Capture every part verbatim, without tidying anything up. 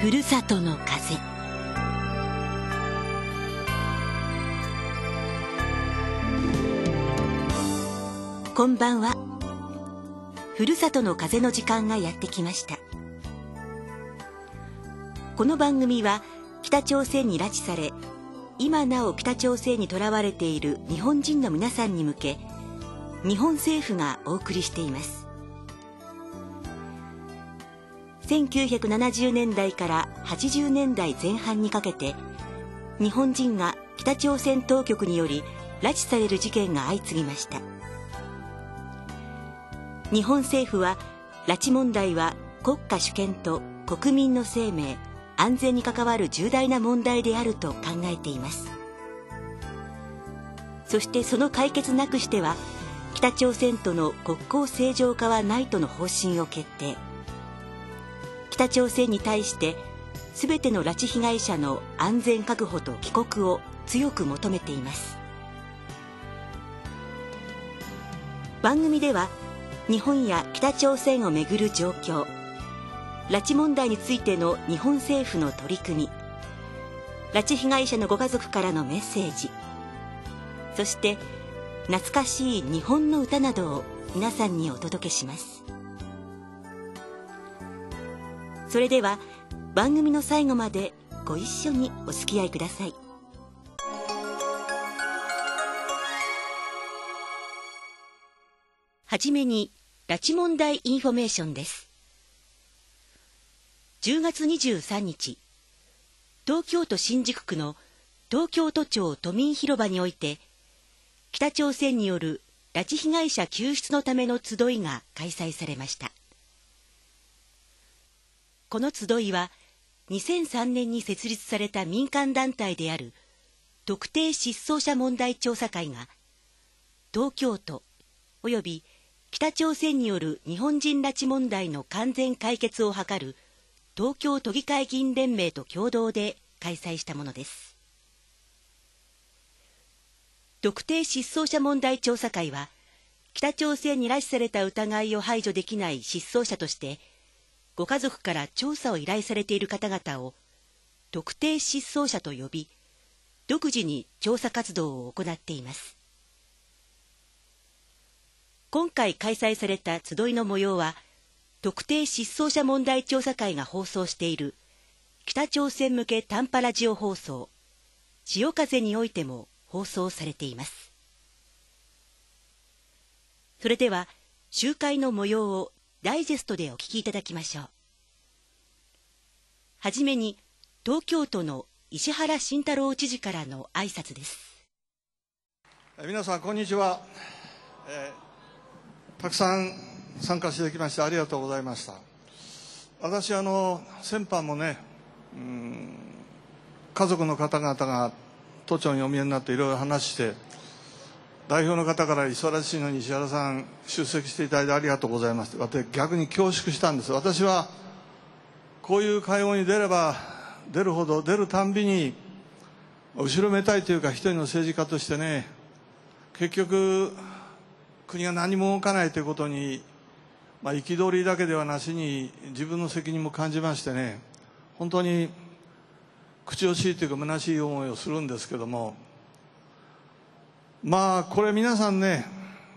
ふるさとの風。こんばんは。ふるさとの風の時間がやってきました。この番組は北朝鮮に拉致され、今なお北朝鮮にとらわれている日本人の皆さんに向け、日本政府がお送りしています。せんきゅうひゃくななじゅうねんだいからはちじゅうねんだいぜん半にかけて、日本人が北朝鮮当局により拉致される事件が相次ぎました。日本政府は、拉致問題は国家主権と国民の生命、安全に関わる重大な問題であると考えています。そしてその解決なくしては、北朝鮮との国交正常化はないとの方針を決定。北朝鮮に対して、すべての拉致被害者の安全確保と帰国を強く求めています。番組では、日本や北朝鮮をめぐる状況、拉致問題についての日本政府の取り組み、拉致被害者のご家族からのメッセージ、そして懐かしい日本の歌などを皆さんにお届けします。それでは番組の最後までご一緒にお付き合いください。はじめに拉致問題インフォメーションです。じゅうがつにじゅうさんにち、東京都新宿区の東京都庁都民広場において、北朝鮮による拉致被害者救出のための集いが開催されました。この集いは、にせんさんねんに設立された民間団体である特定失踪者問題調査会が、東京都および北朝鮮による日本人拉致問題の完全解決を図る東京都議会議員連盟と共同で開催したものです。特定失踪者問題調査会は、北朝鮮に拉致された疑いを排除できない失踪者として、ご家族から調査を依頼されている方々を特定失踪者と呼び、独自に調査活動を行っています。今回開催された集いの模様は、特定失踪者問題調査会が放送している北朝鮮向け短波ラジオ放送、潮風においても放送されています。それでは、集会の模様をダイジェストでお聞きいただきましょう。はじめに、東京都の石原慎太郎知事からの挨拶です。 皆さん、こんにちは。えーたくさん参加してきましてありがとうございました。私、あの先般もね、うん、家族の方々が都庁にお見えになっていろいろ話して、代表の方から忙しいのに石原さん出席していただいてありがとうございますって私逆に恐縮したんです。私はこういう会合に出れば出るほど出るたんびに後ろめたいというか、一人の政治家としてね、結局国が何も動かないということに、まあ、憤りだけではなしに自分の責任も感じましてね、本当に口惜しいというか虚しい思いをするんですけども、まあこれ皆さんね、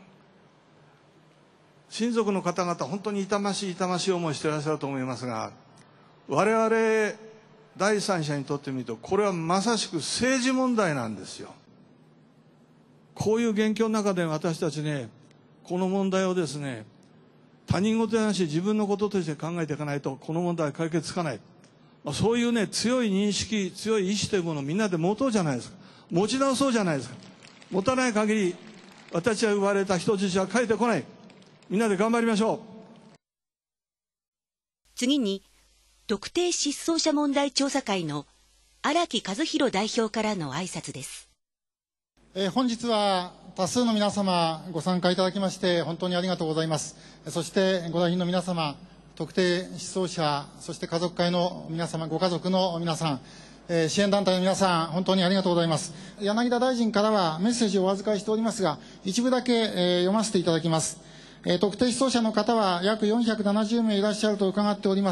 親族の方々本当に痛ましい痛ましい思いしていらっしゃると思いますが、我々第三者にとってみるとこれはまさしく政治問題なんですよ。こういう現況の中で私たちね、この問題をですね、他人事でなし自分のこととして考えていかないとこの問題は解決つかない、まあ、そういうね強い認識強い意志というものをみんなで持とうじゃないですか。持ち直そうじゃないですか。持たない限り私は奪われた人質は帰ってこない。みんなで頑張りましょう。 次に特定失踪者問題調査会の荒木和弘代表からの挨拶です。 えー、本日は多数の皆様ご参加いただきまして本当にありがとうございます。そしてご来賓の皆様、特定失踪者、そして家族会の皆様、ご家族の皆さん、えー、支援団体の皆さん、本当にありがとうございます。柳田大臣からはメッセージをお預かりしておりますが、一部だけ、えー、読ませていただきます。えー、特定失踪者の方は約よんひゃくななじゅうめいいらっしゃると伺っております。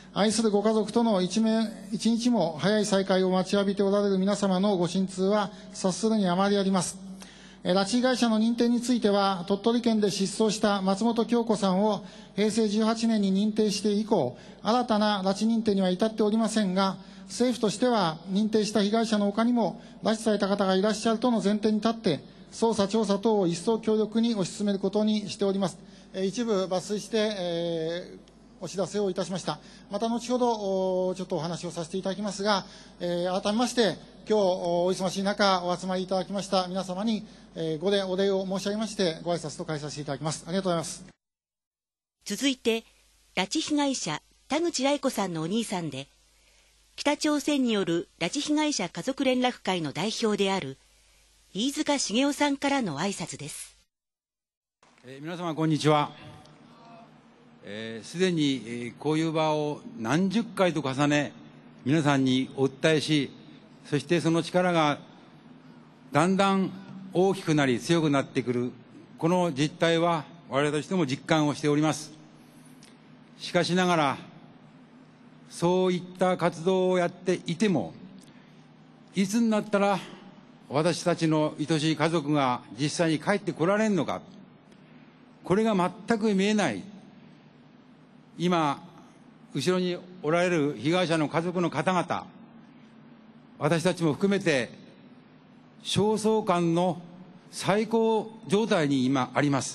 愛するご家族との一面一日も早い再会を待ちわびておられる皆様のご心痛は察するにあまりあります。拉致被害者の認定については、鳥取県で失踪した松本京子さんを平成じゅうはちねんに認定して以降、新たな拉致認定には至っておりませんが、政府としては認定した被害者の他にも拉致された方がいらっしゃるとの前提に立って、捜査調査等を一層強力に推し進めることにしております。一部抜粋して、えーお知らせをいたしました。また後ほどちょっとお話をさせていただきますが、えー、改めまして今日お忙しい中お集まりいただきました皆様に、えー、ご礼お礼を申し上げましてご挨拶と返させていただきます。ありがとうございます。 続いて拉致被害者田口八重子さんのお兄さんで、北朝鮮による拉致被害者家族連絡会の代表である飯塚茂雄さんからの挨拶です。 えー、皆様こんにちは。す、えー、でに、えー、こういう場を何十回と重ね皆さんにお伝えし、そしてその力がだんだん大きくなり強くなってくる、この実態は我々としても実感をしております。しかしながらそういった活動をやっていても、いつになったら私たちの愛しい家族が実際に帰ってこられるのか、これが全く見えない。今後ろにおられる被害者の家族の方々、私たちも含めて焦燥感の最高状態に今あります。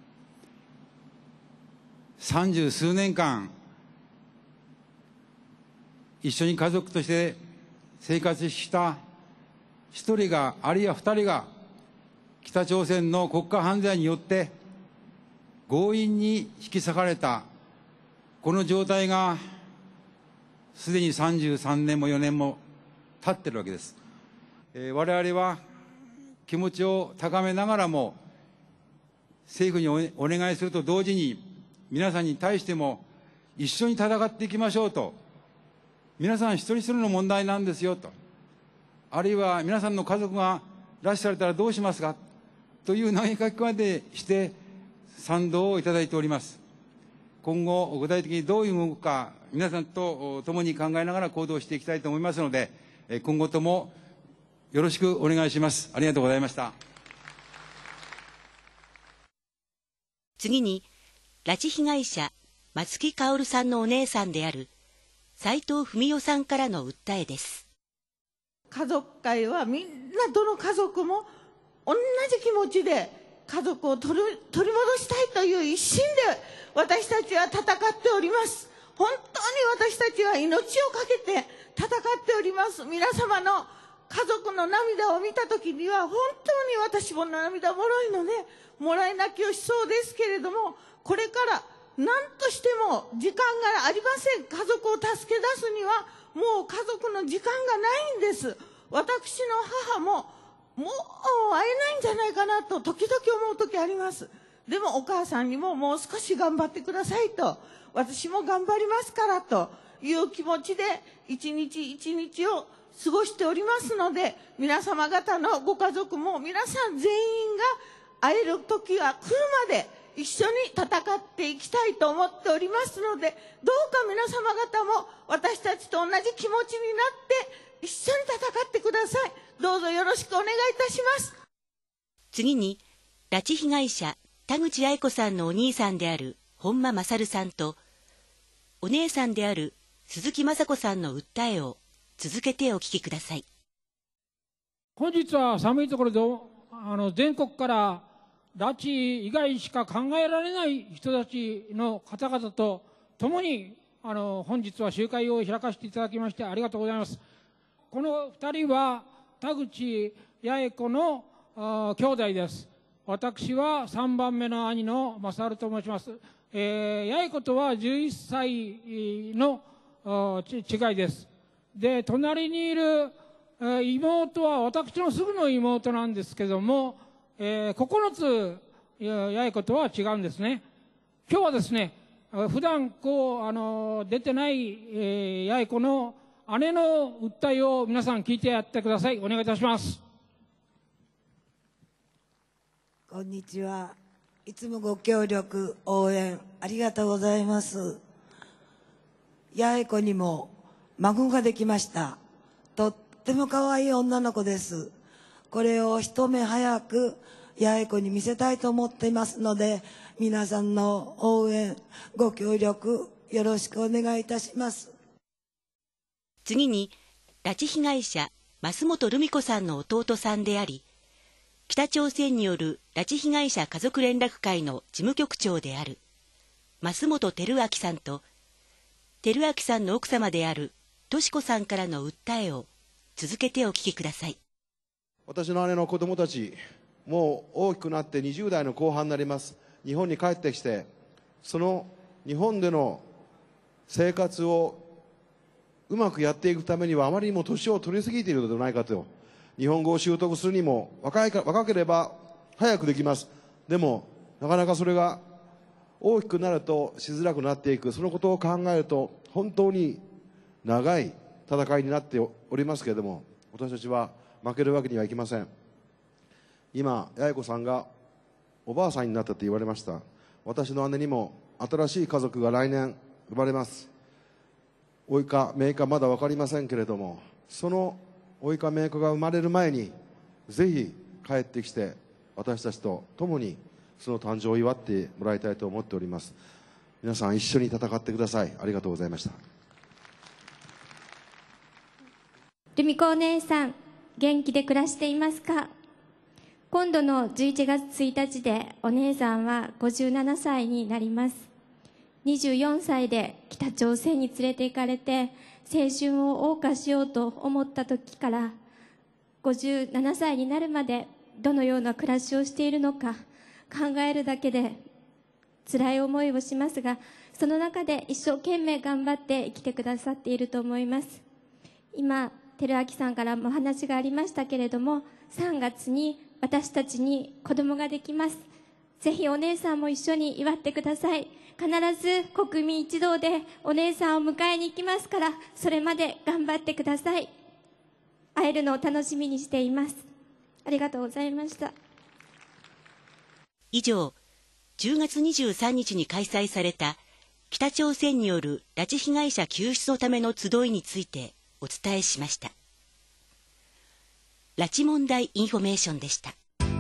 三十数年間一緒に家族として生活した一人が、あるいは二人が北朝鮮の国家犯罪によって強引に引き裂かれたこの状態がすでにさんじゅうさんねんもよねんも経ってるわけです。えー、我々は気持ちを高めながらも政府にお願いすると同時に、皆さんに対しても一緒に戦っていきましょうと、皆さん一人一人の問題なんですよと、あるいは皆さんの家族が拉致されたらどうしますかという投げかけまでして賛同をいただいております。今後具体的にどういう動くか、皆さんと共に考えながら行動していきたいと思いますので、今後ともよろしくお願いします。ありがとうございました。 次に拉致被害者松木薫さんのお姉さんである斉藤文代さんからの訴えです。 家族会はみんなどの家族も同じ気持ちで家族を取り、取り戻したいという一心で私たちは戦っております。本当に私たちは命をかけて戦っております。皆様の家族の涙を見たときには本当に私も涙もろいのでもらい泣きをしそうですけれども、これから何としても時間がありません。家族を助け出すにはもう家族の時間がないんです。私の母ももう会えないんじゃないかなと時々思う時あります。でもお母さんにももう少し頑張ってくださいと、私も頑張りますからという気持ちで一日一日を過ごしておりますので、皆様方のご家族も皆さん全員が会える時が来るまで一緒に戦っていきたいと思っておりますので、どうか皆様方も私たちと同じ気持ちになって一緒に戦ってください。どうぞよろしくお願いいたします。 次に拉致被害者田口八重子さんのお兄さんである本間勝さんと、お姉さんである鈴木雅子さんの訴えを続けてお聞きください。 本日は寒いところであの全国から拉致以外しか考えられない人たちの方々と共にあの本日は集会を開かせていただきましてありがとうございます。このふたりは田口八重子の兄弟です。私はさんばんめの兄の勝と申します。えー、八重子とはじゅういっさいの違いです。で、隣にいる妹は私のすぐの妹なんですけども、えー、ここのつ八重子とは違うんですね。今日はですね、普段こうあの出てない、えー、八重子の姉の訴えを皆さん聞いてやってください。お願いいたします。 こんにちは。いつもご協力応援ありがとうございます。 八重子にも孫ができました。とっても可愛い女の子です。これを一目早く八重子に見せたいと思っていますので、皆さんの応援ご協力よろしくお願いいたします。 次に拉致被害者増本留美子さんの弟さんであり、北朝鮮による拉致被害者家族連絡会の事務局長である増本照明さんと、照明さんの奥様である敏子さんからの訴えを続けてお聞きください。 私の姉の子供たち、もう大きくなってにじゅう代の後半になります。日本に帰ってきて、その日本での生活をうまくやっていくためには、あまりにも年を取り過ぎているのではないかと。日本語を習得するにも若いか若ければ早くできます。でもなかなかそれが大きくなるとしづらくなっていく。そのことを考えると本当に長い戦いになっておりますけれども、私たちは負けるわけにはいきません。今八重子さんがおばあさんになったと言われました。私の姉にも新しい家族が来年生まれます。老いか姪かまだ分かりませんけれども、その老いか姪かが生まれる前にぜひ帰ってきて、私たちと共にその誕生を祝ってもらいたいと思っております。皆さん一緒に戦ってください。ありがとうございました。 留美子お姉さん、元気で暮らしていますか？今度のじゅういちがつついたちでお姉さんはごじゅうななさいになります。にじゅうよんさいで北朝鮮に連れて行かれて青春を謳歌しようと思った時から、ごじゅうななさいになるまでどのような暮らしをしているのか考えるだけで辛い思いをしますが、その中で一生懸命頑張って生きてくださっていると思います。今照明さんからも話がありましたけれども、さんがつに私たちに子供ができます。ぜひお姉さんも一緒に祝ってください。必ず国民一同でお姉さんを迎えに行きますから、それまで頑張ってください。会えるのを楽しみにしています。ありがとうございました。 以上、じゅうがつにじゅうさんにちに開催された北朝鮮による拉致被害者救出のための集いについてお伝えしました。拉致問題インフォメーションでした。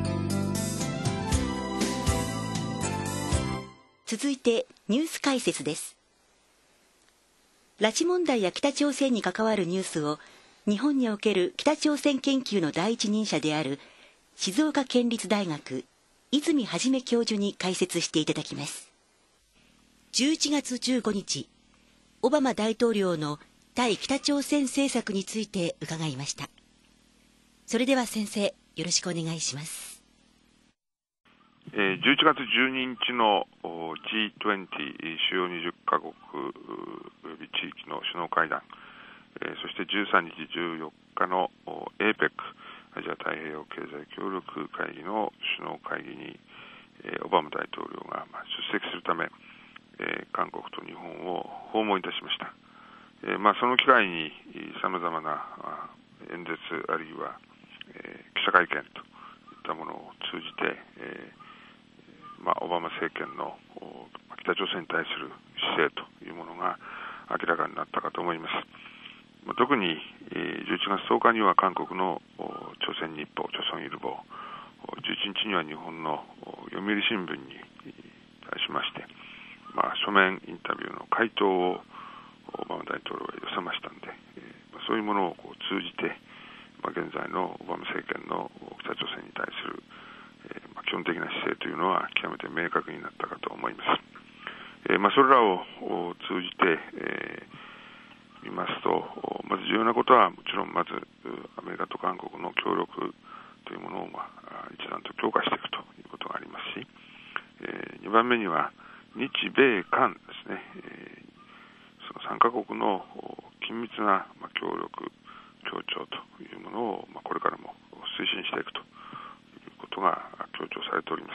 続いてニュース解説です。拉致問題や北朝鮮に関わるニュースを日本における北朝鮮研究の第一人者である静岡県立大学泉元教授に解説していただきます。じゅういちがつじゅうごにち、オバマ大統領の対北朝鮮政策について伺いました。それでは先生、よろしくお願いします。 じゅういちがつじゅうににちの ジーにじゅう 主要にじゅっかこくおよび地域の首脳会談、そしてじゅうさんにちじゅうよっかの エーペック アジア太平洋経済協力会議の首脳会議にオバマ大統領が出席するため韓国と日本を訪問いたしました。まあ、その機会にさまざまな演説あるいは記者会見といったものを通じて、まあ、オバマ政権の北朝鮮に対する姿勢というものが明らかになったかと思います。特にじゅういちがつとおかには韓国の朝鮮日報、朝鮮日報、じゅういちにちには日本の読売新聞に対しまして、まあ、書面インタビューの回答をオバマ大統領が寄せましたので、そういうものをこう通じて、まあ、現在のオバマ政権の北朝鮮に対する、えーまあ、基本的な姿勢というのは極めて明確になったかと思います。えーまあ、それらを通じて、えー、見ますと、まず重要なことはもちろんまずアメリカと韓国の協力というものを、まあ、一段と強化していくということがありますし、えー、にばんめには日米韓ですね、えーそのさんかこくの緊密な協力、協調というものをこれからも推進していくということが強調されております。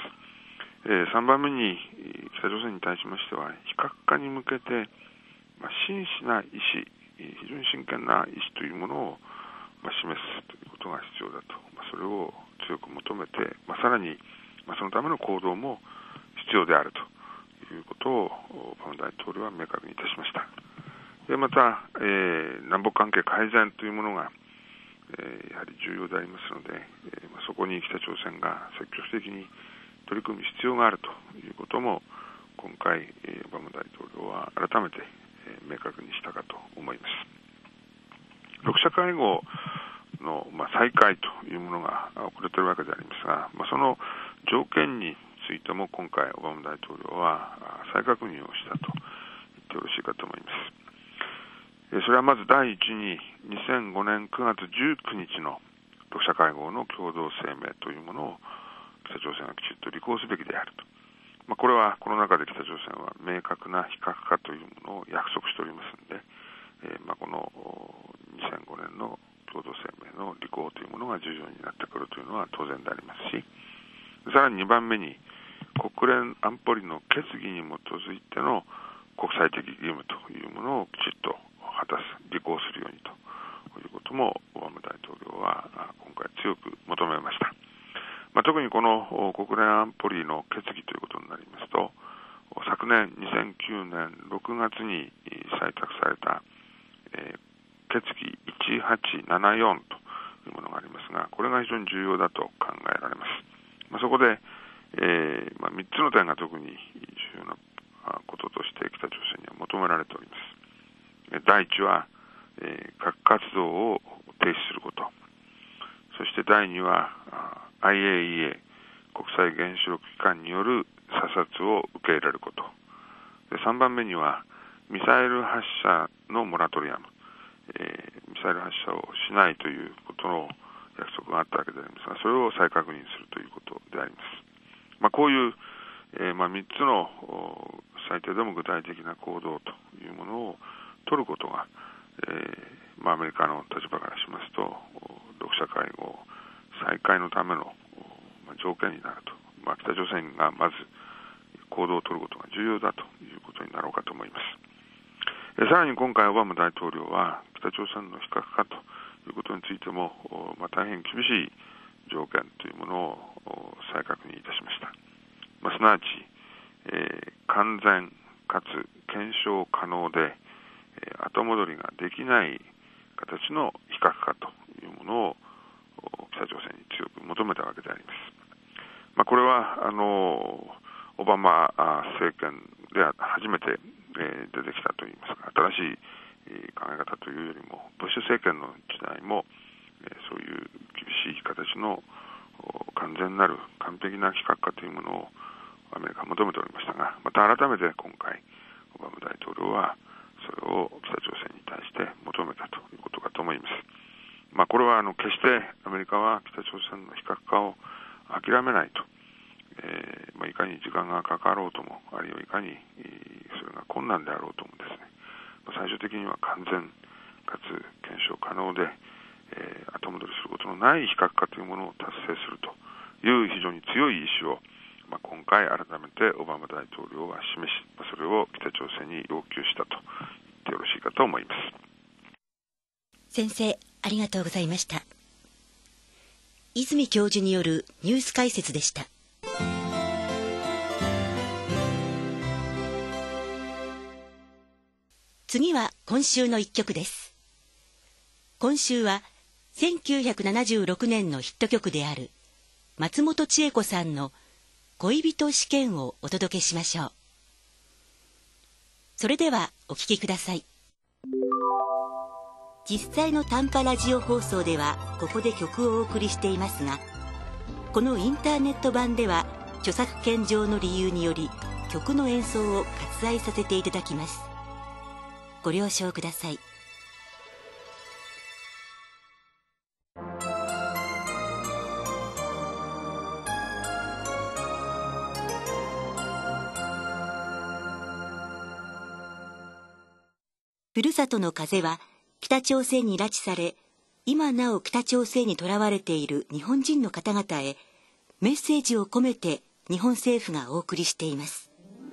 さんばんめに北朝鮮に対しましては非核化に向けて真摯な意思、非常に真剣な意思というものを示すということが必要だと、それを強く求めて、さらにそのための行動も必要であるということをオバマ大統領は明確にいたしました。 でまた、えー、南北関係改善というものが、えー、やはり重要でありますので、えーまあ、そこに北朝鮮が積極的に取り組む必要があるということも今回、えー、オバマ大統領は改めて、えー、明確にしたかと思います。ろく者会合の、まあ、再開というものが遅れているわけでありますが、まあ、その条件についても今回オバマ大統領は再確認をしたと言ってよろしいかと思います。それはまず第一ににせんごねんくがつじゅうくにちのろく者会合の共同声明というものを北朝鮮はきちっと履行すべきであると、まあ、これはこの中で北朝鮮は明確な非核化というものを約束しておりますので、えーまあ、このにせんごねんの共同声明の履行というものが重要になってくるというのは当然でありますし、さらににばんめに国連安保理の決議に基づいての国際的義務というものをきちっと果たす、履行するようにということもオバマ大統領は今回強く求めました。まあ、特にこの国連安保理の決議ということになりますと、昨年にせんきゅうねんろくがつに採択された、えー、決議いちはちななよんというものがありますが、これが非常に重要だと考えられます。まあ、そこで、えーまあ、みっつの点が特に重要なこととして北朝鮮には求められております。第一は、えー、核活動を停止すること、そして第二は アイエーイーエー 国際原子力機関による査察を受け入れることで、さんばんめにはミサイル発射のモラトリアム、えー、ミサイル発射をしないということの約束があったわけでありますが、それを再確認するということであります。まあ、こういう、えーまあ、みっつの最低でも具体的な行動というものを取ることが、えーまあ、アメリカの立場からしますとろく者会合再開のための、まあ、条件になると、まあ、北朝鮮がまず行動を取ることが重要だということになろうかと思います。えー、さらに今回オバマ大統領は北朝鮮の非核化ということについても、まあ、大変厳しい条件というものを再確認いたしました。まあ、すなわち、えー、完全かつ検証可能で後戻りができない形の非核化というものを北朝鮮に強く求めたわけであります。まあ、これはあのオバマ政権で初めて、えー、出てきたといいますか、新しい考え方というよりもブッシュ政権の時代も、えー、そういう厳しい形の完全なる完璧な非核化というものをアメリカは求めておりましたが、また改めて今回オバマ大統領はそれを北朝鮮に対して求めたということかと思います。まあ、これはあの決してアメリカは北朝鮮の非核化を諦めないと、えーまあ、いかに時間がかかろうとも、あるいはいかにそれが困難であろうともですね、まあ、最終的には完全かつ検証可能で、えー、後戻りすることのない非核化というものを達成するという非常に強い意志を、まあ、今回改めてオバマ大統領は示し、それを北朝鮮に要求したと言ってよろしいかと思います。 先生、ありがとうございました。泉教授によるニュース解説でした。次は今週の一曲です。今週はせんきゅうひゃくななじゅうろくねんのヒット曲である松本千恵子さんの恋人試験をお届けしましょう。それではお聴きください。実際の短波ラジオ放送ではここで曲をお送りしていますが、このインターネット版では著作権上の理由により曲の演奏を割愛させていただきます。ご了承ください。ふるさとの風は北朝鮮に拉致され、今なお北朝鮮に囚われている日本人の方々へメッセージを込めて日本政府がお送りしています。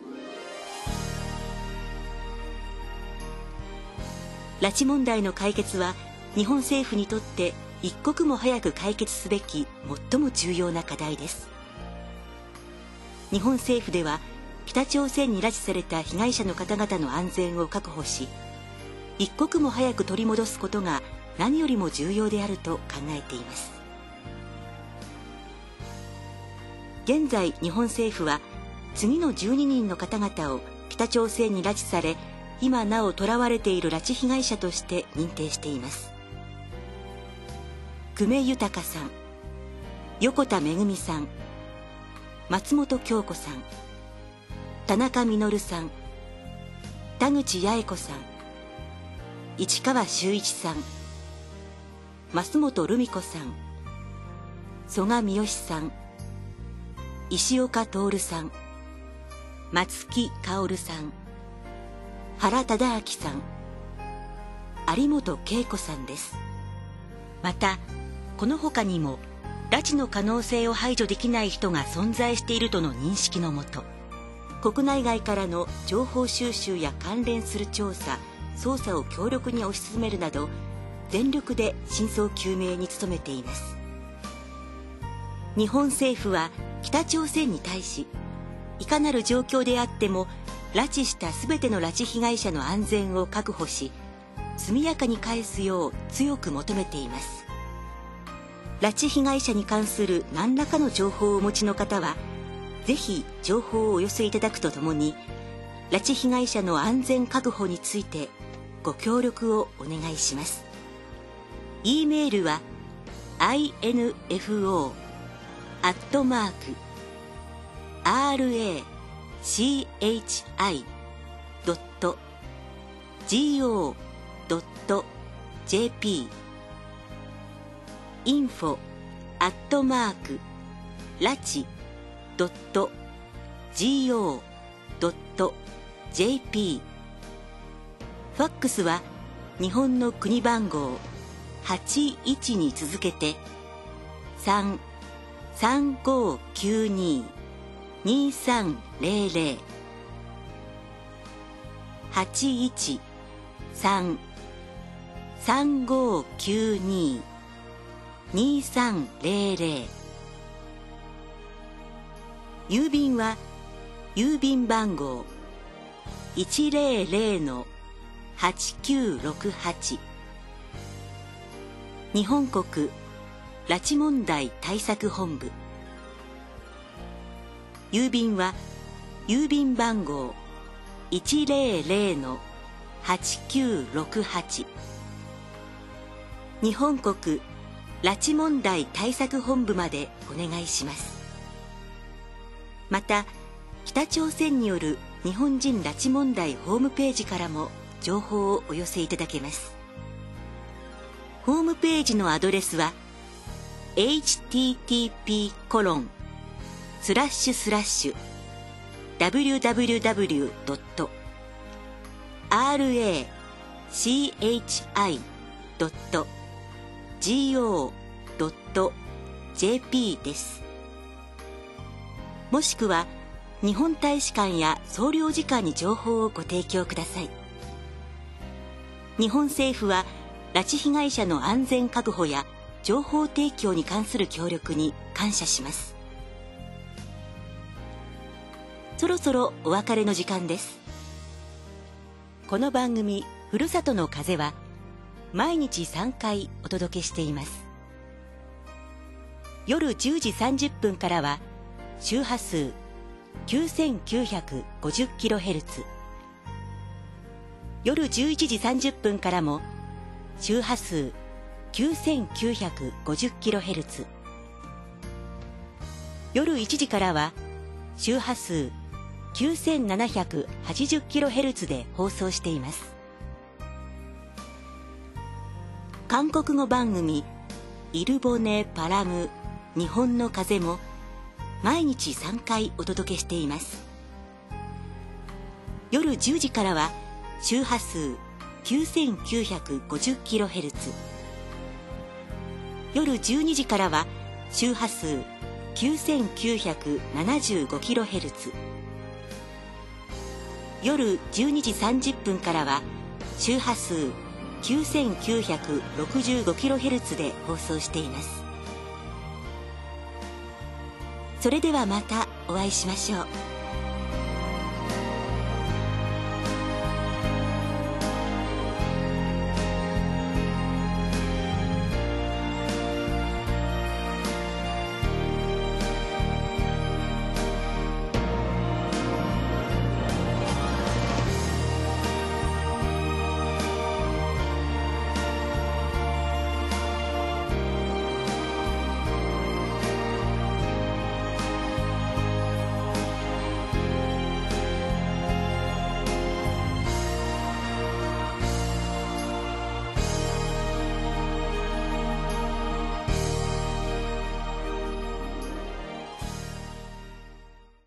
拉致問題の解決は日本政府にとって一刻も早く解決すべき最も重要な課題です。日本政府では北朝鮮に拉致された被害者の方々の安全を確保し、 一刻も早く取り戻すことが何よりも重要であると考えています。現在日本政府は次のじゅうににんの方々を北朝鮮に拉致され、今なお囚われている拉致被害者として認定しています。久米豊さん、横田めぐみさん、松本京子さん、田中実さん、田口八重子さん、市川修一さん、増本留美子さん、曽我三好さん、石岡徹さん、松木薫さん、原忠明さん、有本恵子さんです。またこの他にも拉致の可能性を排除できない人が存在しているとの認識のもと、国内外からの情報収集や関連する調査・捜査を強力に推し進めるなど、全力で真相究明に努めています。日本政府は北朝鮮に対し、いかなる状況であっても拉致したすべての拉致被害者の安全を確保し、速やかに返すよう強く求めています。拉致被害者に関する何らかの情報をお持ちの方は、ぜひ情報をお寄せいただくとともに、拉致被害者の安全確保についてご協力をお願いします。e メールは アイエヌエフオー アットマーク アールエーシーエイチアイ ドット ジーオー ドット ジェーピー インフォ アットマーク ラチ ドット ジーオー ドット ジェーピー。 ファックスは日本の国番号はちいちに続けてさん さんごきゅうに にさんぜろぜろ はちいちさん さんごきゅうに にさんぜろぜろ。郵便は郵便番号 いちぜろぜろ はちきゅうろくはち 日本国拉致問題対策本部。郵便は郵便番号 いちぜろぜろ はちきゅうろくはち 日本国拉致問題対策本部までお願いします。また北朝鮮による日本人拉致問題ホームページからも情報をお寄せいただけます。ホームページのアドレスは エイチティーティーピーコロンスラッシュスラッシュ ダブリューダブリューダブリュードット アールエーシーエイチアイ ドット ジーオー ドット ジェーピー です。もしくは日本大使館や総領事館に情報をご提供ください。日本政府は拉致被害者の安全確保や情報提供に関する協力に感謝します。そろそろお別れの時間です。この番組ふるさとの風は毎日さんかいお届けしています。夜じゅうじさんじゅっぷんからは周波数 きゅうせんきゅうひゃくごじゅっキロヘルツ、 夜じゅういちじさんじゅっぷんからも周波数 きゅうせんきゅうひゃくごじゅっキロヘルツ、 夜いちじからは周波数 きゅうせんななひゃくはちじゅっキロヘルツ で放送しています。韓国語番組イルボネパラム日本の風も毎日さんかいお届けしています。夜じゅうじからは周波数 きゅうせんきゅうひゃくごじゅっキロヘルツ、 夜じゅうにじからは周波数 きゅうせんきゅうひゃくななじゅうごキロヘルツ、 夜じゅうにじさんじゅっぷんからは周波数 きゅうせんきゅうひゃくろくじゅうごキロヘルツ で放送しています。それではまたお会いしましょう。